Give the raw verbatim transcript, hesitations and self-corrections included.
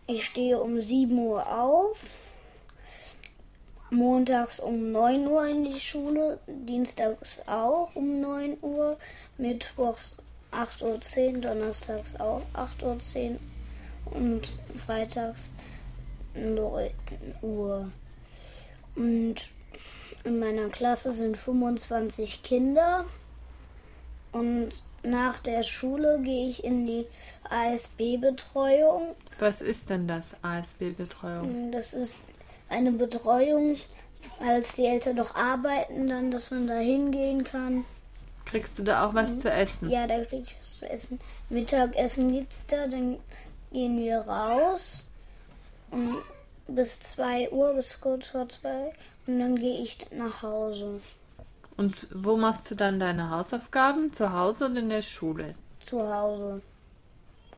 Ich stehe um sieben Uhr auf, montags um neun Uhr in die Schule, dienstags auch um neun Uhr, mittwochs acht Uhr zehn, donnerstags auch acht Uhr zehn und freitags neun Uhr. Und in meiner Klasse sind fünfundzwanzig Kinder und nach der Schule gehe ich in die A S B-Betreuung. Was ist denn das, A S B-Betreuung? Das ist eine Betreuung, als die Eltern noch arbeiten, dann, dass man da hingehen kann. Kriegst du da auch was mhm. zu essen? Ja, da krieg ich was zu essen. Mittagessen gibt's da, dann gehen wir raus und bis zwei Uhr, bis kurz vor zwei, und dann gehe ich nach Hause. Und wo machst du dann deine Hausaufgaben? Zu Hause oder in der Schule? Zu Hause.